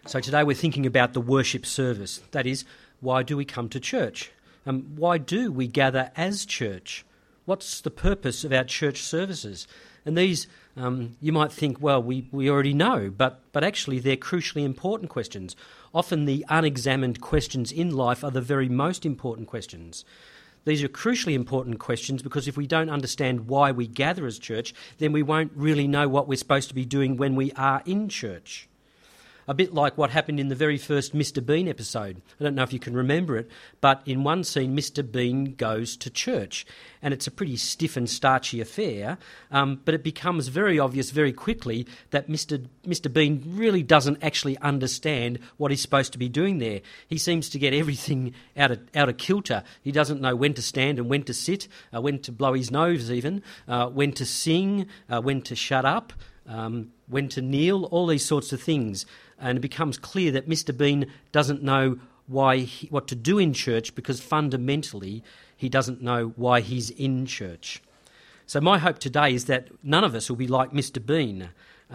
So today we're thinking about the worship service. That is, why do we come to church? Why do we gather as church? What's the purpose of our church services? And these, you might think, well, we already know, but actually they're crucially important questions. Often the unexamined questions in life are the very most important questions. These are crucially important questions because if we don't understand why we gather as church, then we won't really know what we're supposed to be doing when we are in church. A bit like what happened in the very first Mr. Bean episode. I don't know if you can remember it, but in one scene, Mr. Bean goes to church, and it's a pretty stiff and starchy affair, but it becomes very obvious very quickly that Mr. Bean really doesn't actually understand what he's supposed to be doing there. He seems to get everything out of kilter. He doesn't know when to stand and when to sit, when to blow his nose even, when to sing, when to shut up, when to kneel, all these sorts of things. And it becomes clear that Mr. Bean doesn't know what to do in church because fundamentally he doesn't know why he's in church. So my hope today is that none of us will be like Mr. Bean.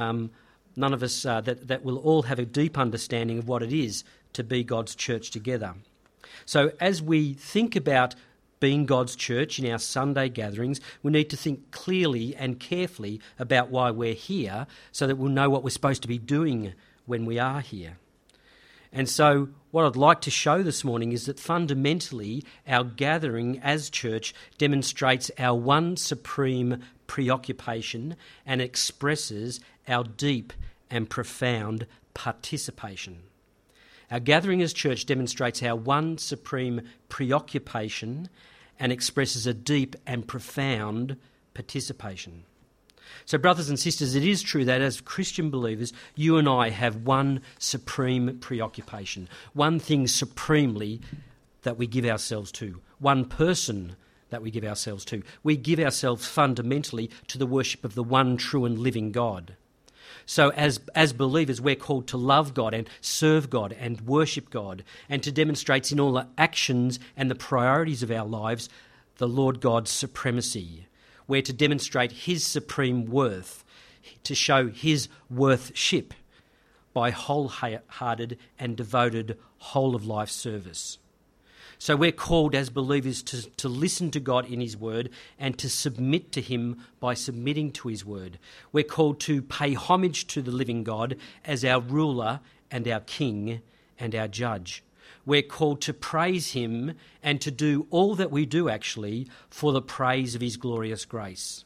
None of us, that will all have a deep understanding of what it is to be God's church together. So as we think about being God's church in our Sunday gatherings, we need to think clearly and carefully about why we're here so that we'll know what we're supposed to be doing when we are here. And so what I'd like to show this morning is that fundamentally our gathering as church demonstrates our one supreme preoccupation and expresses our deep and profound participation. Our gathering as church demonstrates our one supreme preoccupation and expresses a deep and profound participation. So, brothers and sisters, it is true that as Christian believers, you and I have one supreme preoccupation, one thing supremely that we give ourselves to, one person that we give ourselves to. We give ourselves fundamentally to the worship of the one true and living God. So as believers, we're called to love God and serve God and worship God and to demonstrate in all the actions and the priorities of our lives the Lord God's supremacy. We're to demonstrate his supreme worth, to show his worthship by wholehearted and devoted whole-of-life service. So we're called as believers to listen to God in his word and to submit to him by submitting to his word. We're called to pay homage to the living God as our ruler and our king and our judge. We're called to praise him and to do all that we do actually for the praise of his glorious grace.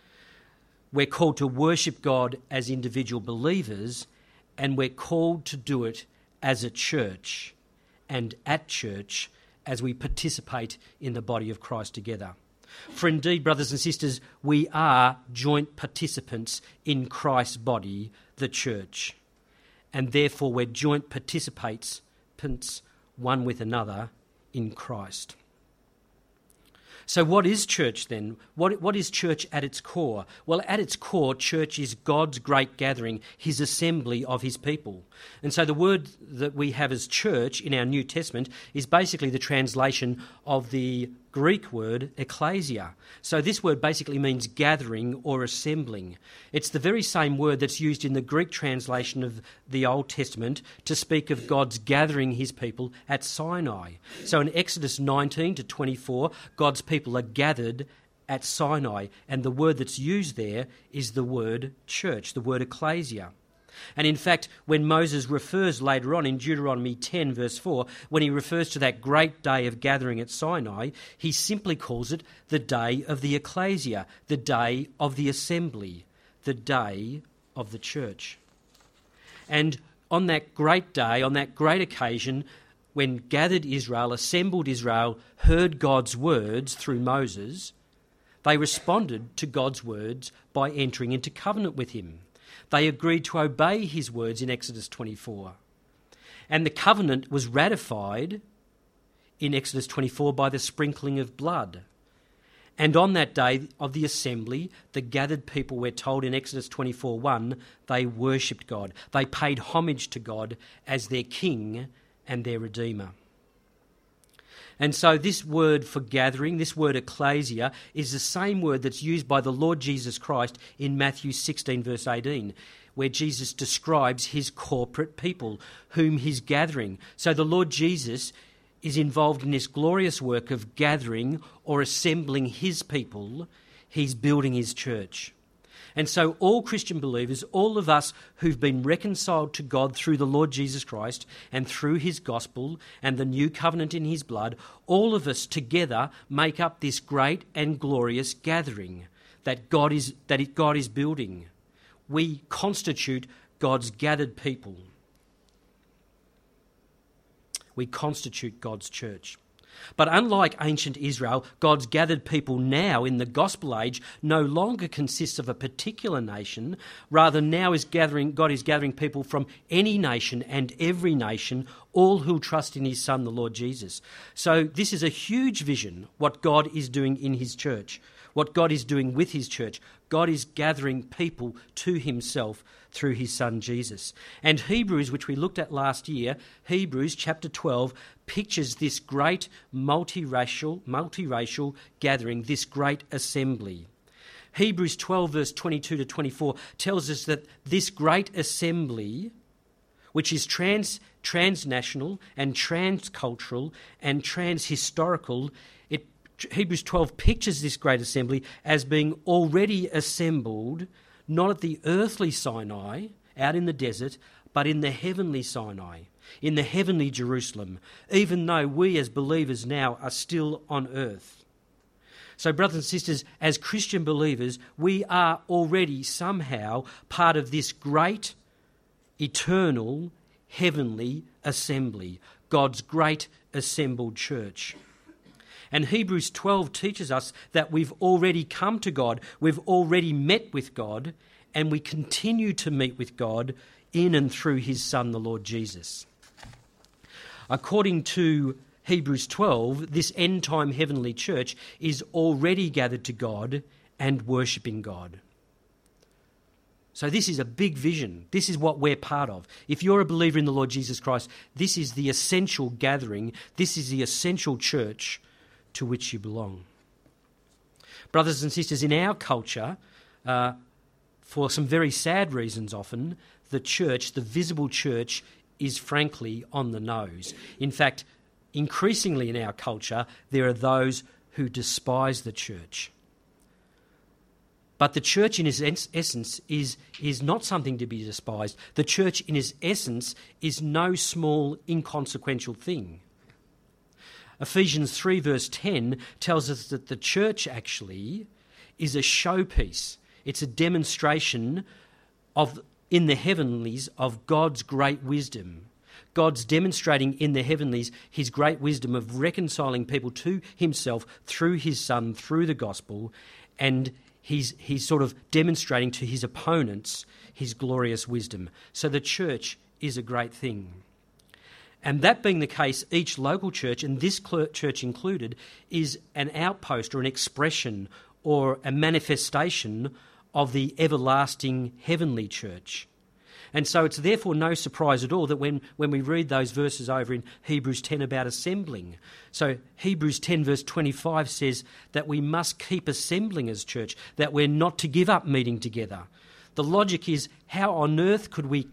We're called to worship God as individual believers, and we're called to do it as a church and at church as we participate in the body of Christ together. For indeed, brothers and sisters, we are joint participants in Christ's body, the church, and therefore we're joint participants one with another in Christ. So what is church then? What is church at its core? Well, at its core, church is God's great gathering, his assembly of his people. And so the word that we have as church in our New Testament is basically the translation of the Greek word ecclesia. So this word basically means gathering or assembling. It's the very same word that's used in the Greek translation of the Old Testament to speak of God's gathering his people at Sinai. So in Exodus 19 to 24, God's people are gathered at Sinai, and the word that's used there is the word church, the word ecclesia. And in fact, when Moses refers later on in Deuteronomy 10 verse 4, when he refers to that great day of gathering at Sinai, he simply calls it the day of the ecclesia, the day of the assembly, the day of the church. And on that great day, on that great occasion, when gathered Israel, assembled Israel, heard God's words through Moses, they responded to God's words by entering into covenant with him. They agreed to obey his words in Exodus 24. And the covenant was ratified in Exodus 24 by the sprinkling of blood. And on that day of the assembly, the gathered people, we're told in Exodus 24:1, they worshipped God. They paid homage to God as their king and their redeemer. And so this word for gathering, this word ecclesia, is the same word that's used by the Lord Jesus Christ in Matthew 16 verse 18, where Jesus describes his corporate people, whom he's gathering. So the Lord Jesus is involved in this glorious work of gathering or assembling his people. He's building his church. And so all Christian believers, all of us who've been reconciled to God through the Lord Jesus Christ and through his gospel and the new covenant in his blood, all of us together make up this great and glorious gathering that God is building. We constitute God's gathered people. We constitute God's church. But unlike ancient Israel, God's gathered people now in the gospel age no longer consists of a particular nation. Rather, now God is gathering people from any nation and every nation, all who trust in his Son, the Lord Jesus. So this is a huge vision, what God is doing in his church, what God is doing with his church. God is gathering people to himself through his Son Jesus. And Hebrews, which we looked at last year, Hebrews chapter 12, pictures this great multiracial gathering, this great assembly. Hebrews 12 verse 22 to 24 tells us that this great assembly, which is transnational and transcultural and transhistorical, Hebrews 12 pictures this great assembly as being already assembled, not at the earthly Sinai, out in the desert, but in the heavenly Sinai, in the heavenly Jerusalem, even though we as believers now are still on earth. So, brothers and sisters, as Christian believers, we are already somehow part of this great, eternal, heavenly assembly, God's great assembled church. And Hebrews 12 teaches us that we've already come to God, we've already met with God, and we continue to meet with God in and through his Son, the Lord Jesus. According to Hebrews 12, this end-time heavenly church is already gathered to God and worshipping God. So this is a big vision. This is what we're part of. If you're a believer in the Lord Jesus Christ, this is the essential gathering, this is the essential church to which you belong. Brothers and sisters, in our culture, for some very sad reasons often, the church, the visible church, is frankly on the nose. In fact, increasingly in our culture, there are those who despise the church. But the church in its essence is not something to be despised. The church in its essence is no small, inconsequential thing. Ephesians 3 verse 10 tells us that the church actually is a showpiece. It's a demonstration in the heavenlies of God's great wisdom. God's demonstrating in the heavenlies his great wisdom of reconciling people to himself through his Son, through the gospel, and he's sort of demonstrating to his opponents his glorious wisdom. So the church is a great thing. And that being the case, each local church, and this church included, is an outpost or an expression or a manifestation of the everlasting heavenly church. And so it's therefore no surprise at all that when we read those verses over in Hebrews 10 about assembling, so Hebrews 10 verse 25 says that we must keep assembling as church, that we're not to give up meeting together. The logic is, how on earth could we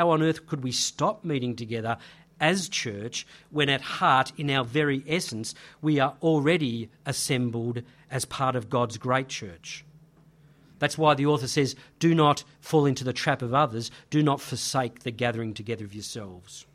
stop meeting together as church when at heart, in our very essence, we are already assembled as part of God's great church? That's why the author says, do not fall into the trap of others, do not forsake the gathering together of yourselves.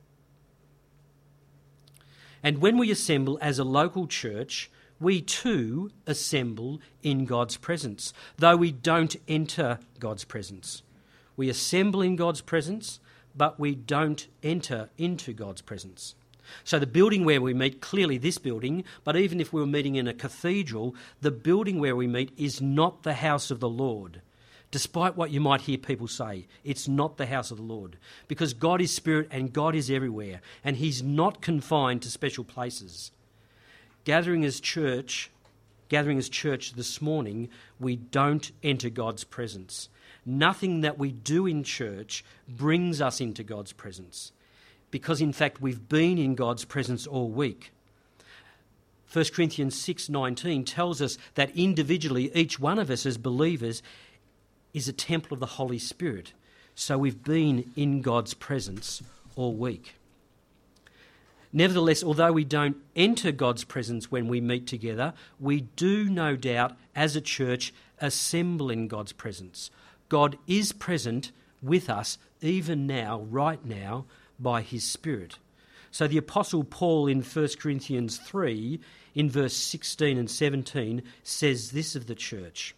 And when we assemble as a local church, we too assemble in God's presence, though we don't enter God's presence. We assemble in God's presence, but we don't enter into God's presence. So the building where we meet, clearly this building, but even if we were meeting in a cathedral, the building where we meet is not the house of the Lord. Despite what you might hear people say, it's not the house of the Lord. Because God is spirit and God is everywhere, and he's not confined to special places. Gathering as church this morning, we don't enter God's presence. Nothing that we do in church brings us into God's presence, because in fact we've been in God's presence all week. 1 Corinthians 6:19 tells us that individually each one of us as believers is a temple of the Holy Spirit. So we've been in God's presence all week. Nevertheless, although we don't enter God's presence when we meet together, we do no doubt, as a church, assemble in God's presence. God is present with us even now, right now, by his Spirit. So the Apostle Paul in 1 Corinthians 3, in verse 16 and 17, says this of the church.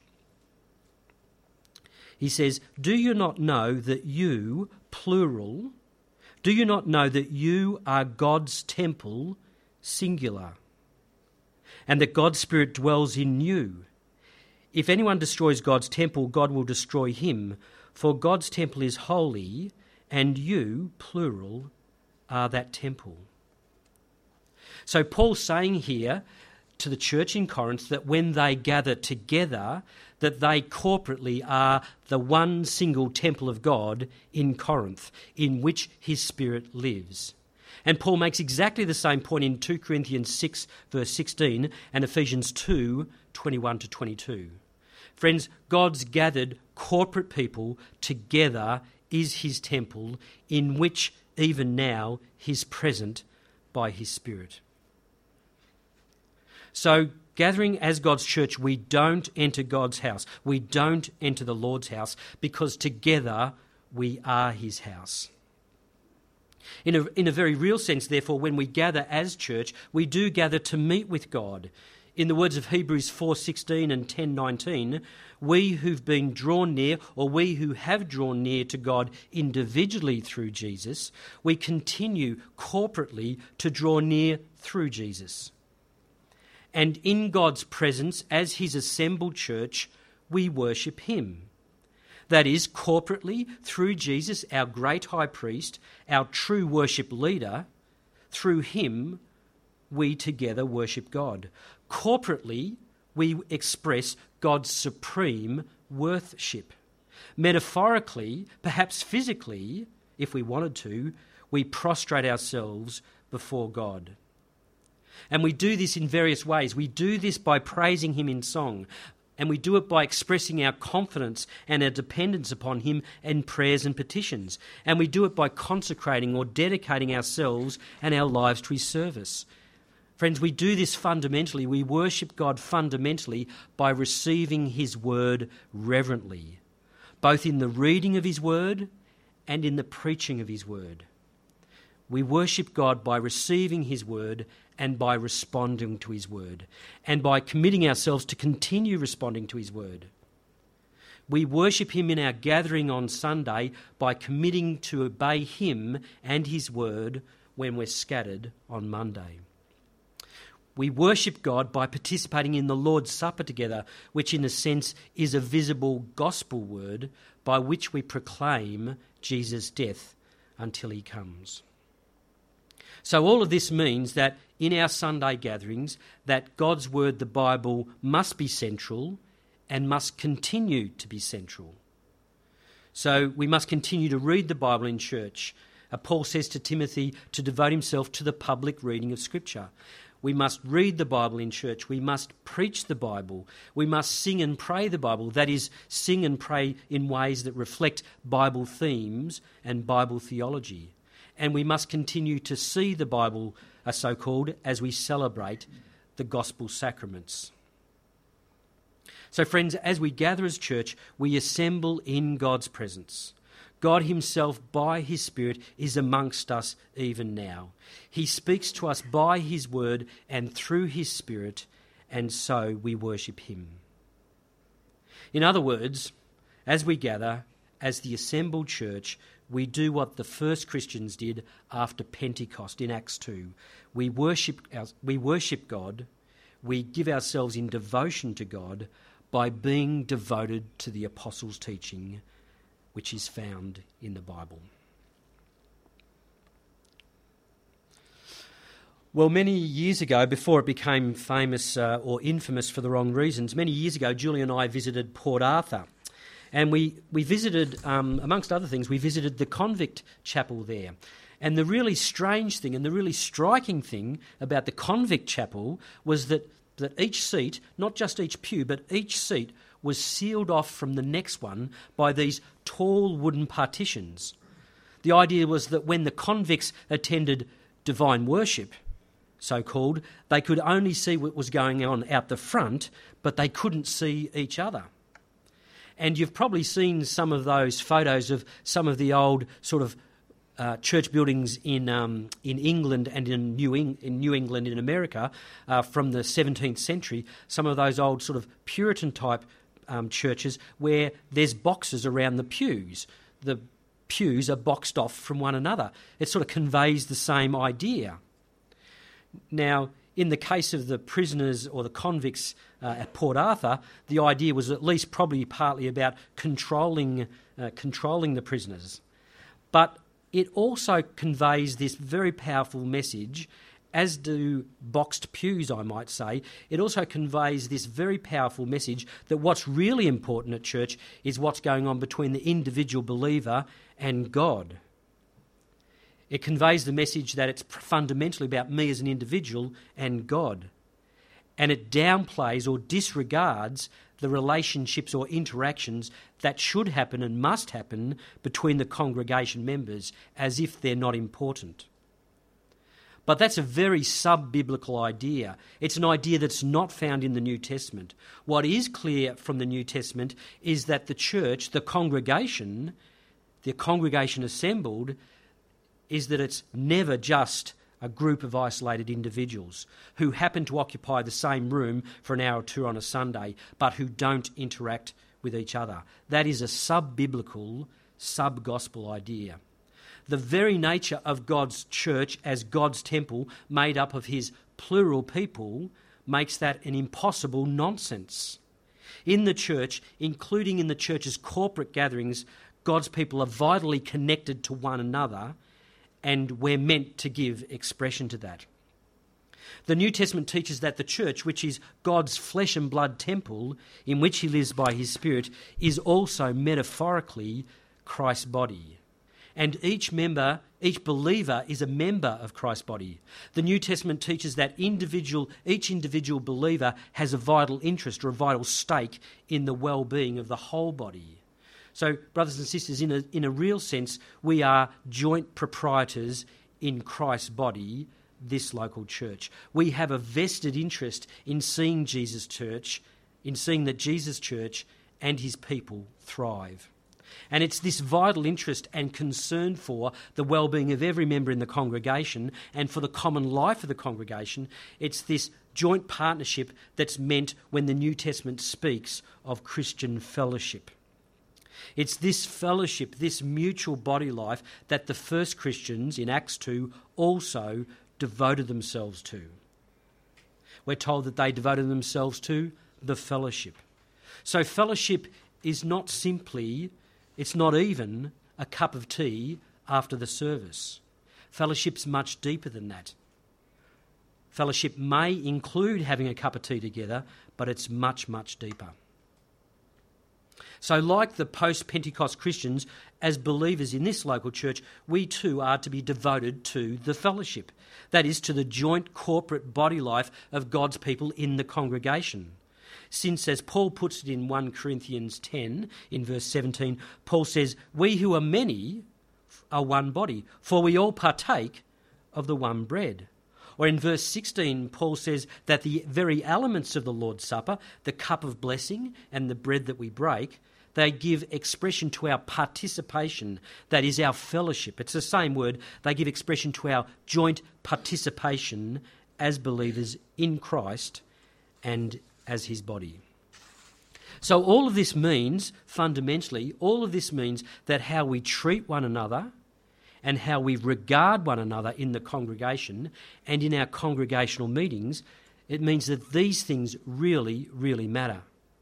He says, "Do you not know that you, plural, do you not know that you are God's temple, singular, and that God's Spirit dwells in you? If anyone destroys God's temple, God will destroy him, for God's temple is holy, and you, plural, are that temple." So Paul's saying here to the church in Corinth that when they gather together, that they corporately are the one single temple of God in Corinth, in which his Spirit lives. And Paul makes exactly the same point in 2 Corinthians 6, verse 16, and Ephesians 2, 21 to 22. Friends, God's gathered corporate people together is his temple, in which even now he's present by his Spirit. So, gathering as God's church, we don't enter God's house. We don't enter the Lord's house, because together we are his house. In a very real sense, therefore, when we gather as church, we do gather to meet with God. In the words of Hebrews 4:16 and 10:19, we who've been drawn near, or we who have drawn near to God individually through Jesus, we continue corporately to draw near through Jesus. And in God's presence, as his assembled church, we worship him. That is, corporately, through Jesus, our great high priest, our true worship leader, through him, we together worship God. Corporately, we express God's supreme worship. Metaphorically, perhaps physically, if we wanted to, we prostrate ourselves before God. And we do this in various ways. We do this by praising him in song, and we do it by expressing our confidence and our dependence upon him in prayers and petitions. And we do it by consecrating or dedicating ourselves and our lives to his service. Friends, we do this fundamentally. We worship God fundamentally by receiving his word reverently, both in the reading of his word and in the preaching of his word. We worship God by receiving his word and by responding to his word, and by committing ourselves to continue responding to his word. We worship him in our gathering on Sunday by committing to obey him and his word when we're scattered on Monday. We worship God by participating in the Lord's Supper together, which in a sense is a visible gospel word by which we proclaim Jesus' death until he comes. So all of this means that in our Sunday gatherings, that God's word, the Bible, must be central and must continue to be central. So we must continue to read the Bible in church. Paul says to Timothy to devote himself to the public reading of Scripture. We must read the Bible in church. We must preach the Bible. We must sing and pray the Bible. That is, sing and pray in ways that reflect Bible themes and Bible theology. And we must continue to see the Bible, so-called, as we celebrate the gospel sacraments. So friends, as we gather as church, we assemble in God's presence. God himself, by his Spirit, is amongst us even now. He speaks to us by his word and through his Spirit, and so we worship him. In other words, as we gather, as the assembled church, we do what the first Christians did after Pentecost in Acts 2. We worship God, we give ourselves in devotion to God by being devoted to the apostles' teaching, which is found in the Bible. Well, many years ago, before it became famous or infamous for the wrong reasons, many years ago, Julie and I visited Port Arthur. And we visited, amongst other things, we visited the convict chapel there. And the really strange thing and the really striking thing about the convict chapel was that each seat, not just each pew, but each seat was sealed off from the next one by these tall wooden partitions. The idea was that when the convicts attended divine worship, so-called, they could only see what was going on out the front, but they couldn't see each other. And you've probably seen some of those photos of some of the old sort of church buildings in England and in New England in America from the 17th century, some of those old sort of Puritan-type churches where there's boxes around the pews. The pews are boxed off from one another. It sort of conveys the same idea. Now, in the case of the prisoners or the convicts at Port Arthur, the idea was at least probably partly about controlling the prisoners. But it also conveys this very powerful message, as do boxed pews, I might say. It also conveys this very powerful message that what's really important at church is what's going on between the individual believer and God. It conveys the message that it's fundamentally about me as an individual and God. And it downplays or disregards the relationships or interactions that should happen and must happen between the congregation members as if they're not important. But that's a very sub-biblical idea. It's an idea that's not found in the New Testament. What is clear from the New Testament is that the church, the congregation assembled, is that it's never just a group of isolated individuals who happen to occupy the same room for an hour or two on a Sunday, but who don't interact with each other. That is a sub-biblical, sub-gospel idea. The very nature of God's church as God's temple, made up of his plural people, makes that an impossible nonsense. In the church, including in the church's corporate gatherings, God's people are vitally connected to one another, and we're meant to give expression to that. The New Testament teaches that the church, which is God's flesh and blood temple in which he lives by his Spirit, is also metaphorically Christ's body. And each believer is a member of Christ's body. The New Testament teaches that each individual believer has a vital interest or a vital stake in the well-being of the whole body. So, brothers and sisters, in a real sense, we are joint proprietors in Christ's body, this local church. We have a vested interest in seeing Jesus' church, in seeing that Jesus' church and his people thrive. And it's this vital interest and concern for the well-being of every member in the congregation and for the common life of the congregation. It's this joint partnership that's meant when the New Testament speaks of Christian fellowship. It's this fellowship, this mutual body life that the first Christians in Acts 2 also devoted themselves to. We're told that they devoted themselves to the fellowship. So fellowship is not simply, it's not even a cup of tea after the service. Fellowship's much deeper than that. Fellowship may include having a cup of tea together, but it's much, much deeper. So like the post-Pentecost Christians, as believers in this local church, we too are to be devoted to the fellowship. That is, to the joint corporate body life of God's people in the congregation. Since, as Paul puts it in 1 Corinthians 10, in verse 17, Paul says, "We who are many are one body, for we all partake of the one bread." Or in verse 16, Paul says that the very elements of the Lord's Supper, the cup of blessing and the bread that we break, they give expression to our participation, that is our fellowship. It's the same word. They give expression to our joint participation as believers in Christ and as his body. So all of this means, fundamentally, that how we treat one another and how we regard one another in the congregation and in our congregational meetings, it means that these things really, really matter.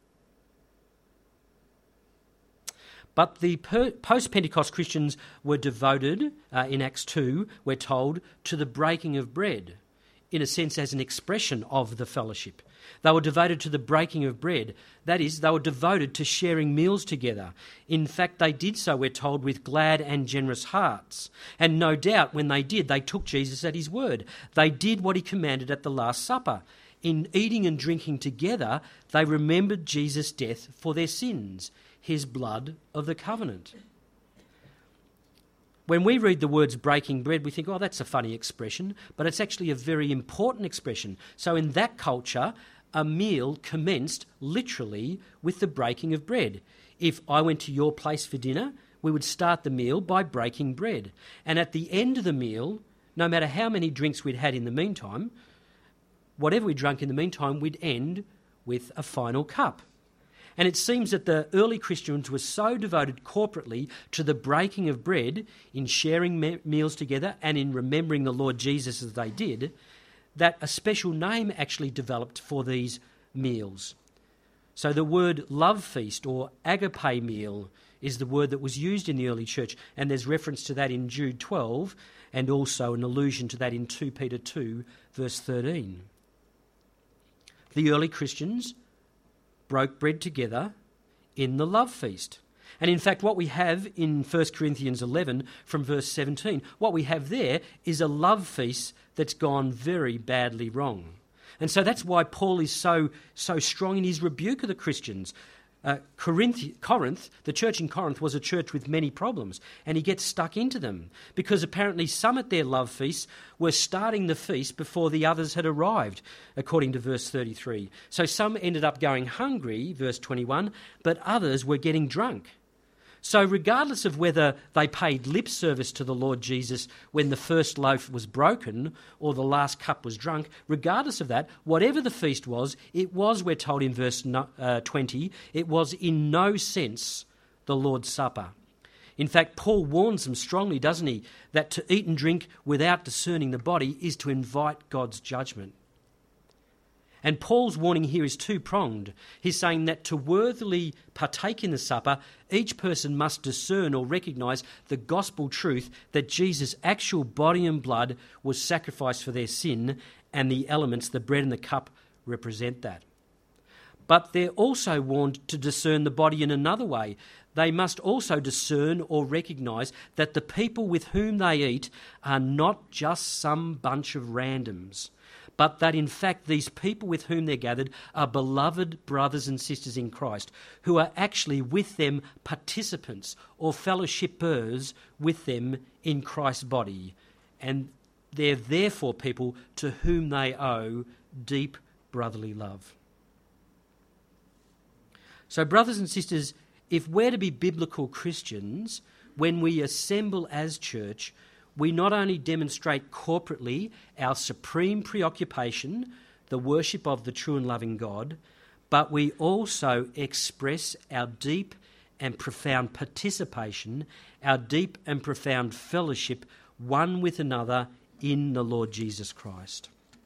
But the post-Pentecost Christians were devoted, in Acts 2, we're told, to the breaking of bread, in a sense as an expression of the fellowship. They were devoted to the breaking of bread. That is, they were devoted to sharing meals together. In fact, they did so, we're told, with glad and generous hearts. And no doubt when they did, they took Jesus at his word. They did what he commanded at the Last Supper. in eating and drinking together, they remembered Jesus' death for their sins, his blood of the covenant. When we read the words breaking bread, we think, oh, that's a funny expression, but it's actually a very important expression. So in that culture, a meal commenced literally with the breaking of bread. If I went to your place for dinner, we would start the meal by breaking bread. And at the end of the meal, no matter how many drinks we'd had in the meantime, whatever we drank in the meantime, we'd end with a final cup. And it seems that the early Christians were so devoted corporately to the breaking of bread, in sharing meals together and in remembering the Lord Jesus as they did, that a special name actually developed for these meals. So the word love feast or agape meal is the word that was used in the early church, and there's reference to that in Jude 12 and also an allusion to that in 2 Peter 2 verse 13. The early Christians broke bread together in the love feast. And in fact, what we have in 1 Corinthians 11 from verse 17, what we have there is a love feast that's gone very badly wrong. And so that's why Paul is so strong in his rebuke of the Christians. Corinth, the church in Corinth, was a church with many problems, and he gets stuck into them because apparently some at their love feasts were starting the feast before the others had arrived, according to verse 33. So some ended up going hungry, verse 21, but others were getting drunk. So regardless of whether they paid lip service to the Lord Jesus when the first loaf was broken or the last cup was drunk, regardless of that, whatever the feast was, it was, we're told in verse 20, it was in no sense the Lord's Supper. In fact, Paul warns them strongly, doesn't he, that to eat and drink without discerning the body is to invite God's judgment. And Paul's warning here is two-pronged. He's saying that to worthily partake in the supper, each person must discern or recognise the gospel truth that Jesus' actual body and blood was sacrificed for their sin, and the elements, the bread and the cup, represent that. But they're also warned to discern the body in another way. They must also discern or recognise that the people with whom they eat are not just some bunch of randoms, but that in fact these people with whom they're gathered are beloved brothers and sisters in Christ, who are actually with them participants or fellowshippers with them in Christ's body. And they're therefore people to whom they owe deep brotherly love. So brothers and sisters, if we're to be biblical Christians, when we assemble as church, we not only demonstrate corporately our supreme preoccupation, the worship of the true and loving God, but we also express our deep and profound participation, our deep and profound fellowship one with another in the Lord Jesus Christ.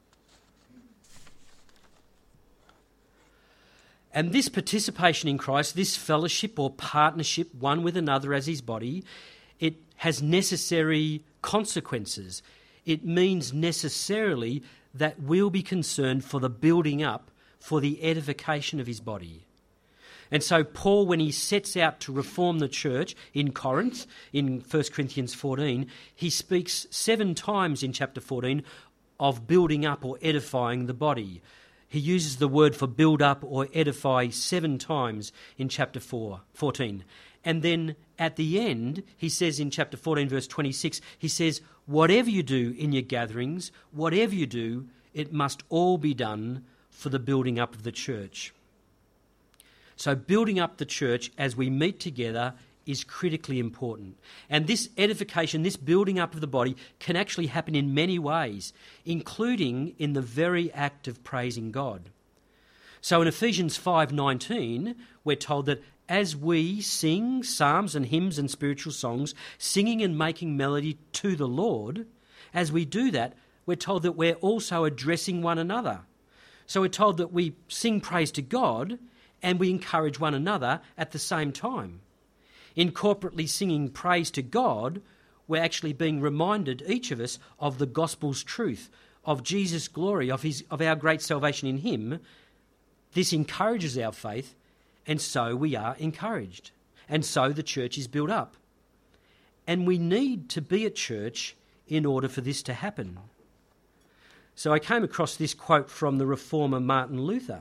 And this participation in Christ, this fellowship or partnership one with another as his body, it has necessary consequences. It means necessarily that we'll be concerned for the building up, for the edification of his body. And so Paul, when he sets out to reform the church in Corinth, in 1 Corinthians 14, he speaks 7 times in chapter 14 of building up or edifying the body. He uses the word for build up or edify 7 times in chapter 14. And then at the end, he says in chapter 14, verse 26, he says, whatever you do in your gatherings, whatever you do, it must all be done for the building up of the church. So building up the church as we meet together is critically important. And this edification, this building up of the body can actually happen in many ways, including in the very act of praising God. So in Ephesians 5:19, we're told that as we sing psalms and hymns and spiritual songs, singing and making melody to the Lord, as we do that, we're told that we're also addressing one another. So we're told that we sing praise to God and we encourage one another at the same time. In corporately singing praise to God, we're actually being reminded, each of us, of the gospel's truth, of Jesus' glory, of our great salvation in him. This encourages our faith, and so we are encouraged. And so the church is built up. And we need to be at church in order for this to happen. So I came across this quote from the reformer Martin Luther.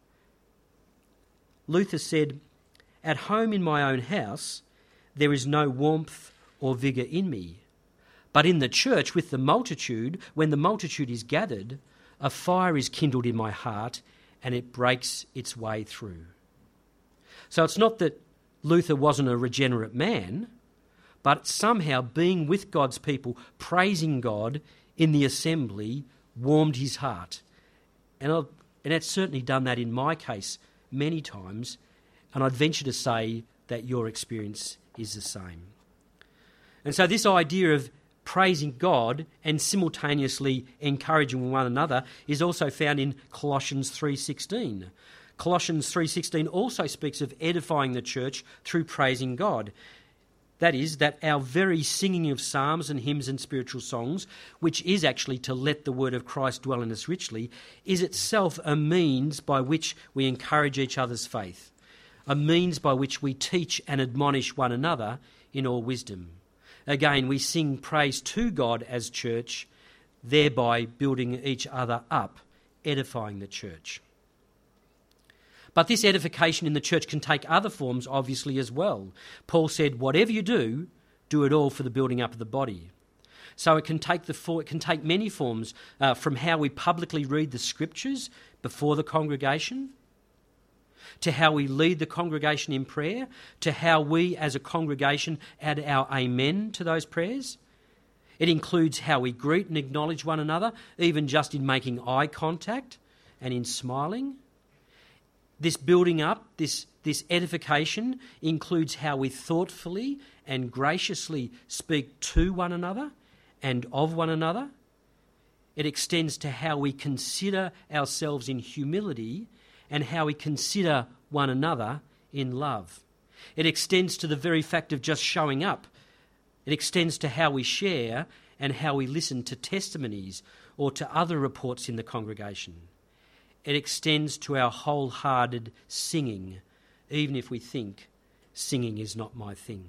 Luther said, "At home in my own house, there is no warmth or vigour in me. But in the church with the multitude, when the multitude is gathered, a fire is kindled in my heart and it breaks its way through." So it's not that Luther wasn't a regenerate man, but somehow being with God's people, praising God in the assembly, warmed his heart. And it's certainly done that in my case many times, and I'd venture to say that your experience is the same. And so this idea of praising God and simultaneously encouraging one another is also found in Colossians 3:16. Colossians 3:16 also speaks of edifying the church through praising God. That is, that our very singing of psalms and hymns and spiritual songs, which is actually to let the word of Christ dwell in us richly, is itself a means by which we encourage each other's faith, a means by which we teach and admonish one another in all wisdom. Again, we sing praise to God as church, thereby building each other up, edifying the church. But this edification in the church can take other forms, obviously, as well. Paul said, whatever you do, do it all for the building up of the body. So it can take many forms, from how we publicly read the scriptures before the congregation, to how we lead the congregation in prayer, to how we as a congregation add our amen to those prayers. It includes how we greet and acknowledge one another, even just in making eye contact and in smiling. This building up, this edification includes how we thoughtfully and graciously speak to one another and of one another. It extends to how we consider ourselves in humility and how we consider one another in love. It extends to the very fact of just showing up. It extends to how we share and how we listen to testimonies or to other reports in the congregation. It extends to our wholehearted singing, even if we think singing is not my thing.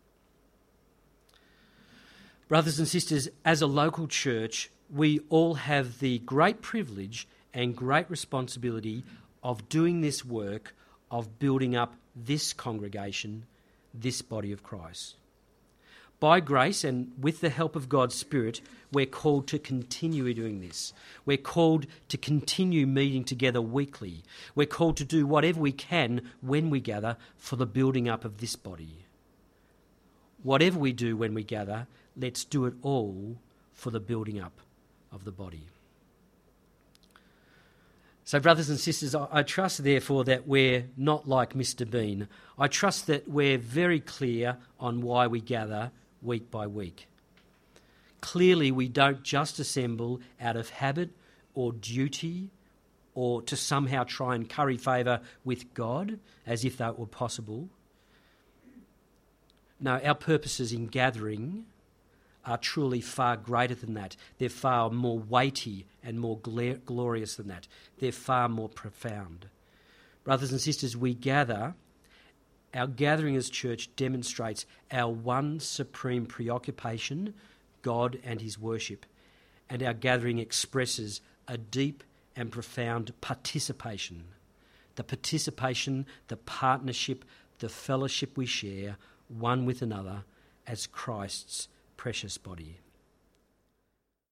Brothers and sisters, as a local church, we all have the great privilege and great responsibility of doing this work of building up this congregation, this body of Christ. By grace and with the help of God's Spirit, we're called to continue doing this. We're called to continue meeting together weekly. We're called to do whatever we can when we gather for the building up of this body. Whatever we do when we gather, let's do it all for the building up of the body. So, brothers and sisters, I trust, therefore, that we're not like Mr. Bean. I trust that we're very clear on why we gather week by week. Clearly, we don't just assemble out of habit or duty or to somehow try and curry favour with God, as if that were possible. No, our purposes in gathering are truly far greater than that. They're far more weighty and more glorious than that. They're far more profound. Brothers and sisters, we gather. Our gathering as church demonstrates our one supreme preoccupation, God and his worship. And our gathering expresses a deep and profound participation. The participation, the partnership, the fellowship we share one with another as Christ's precious body.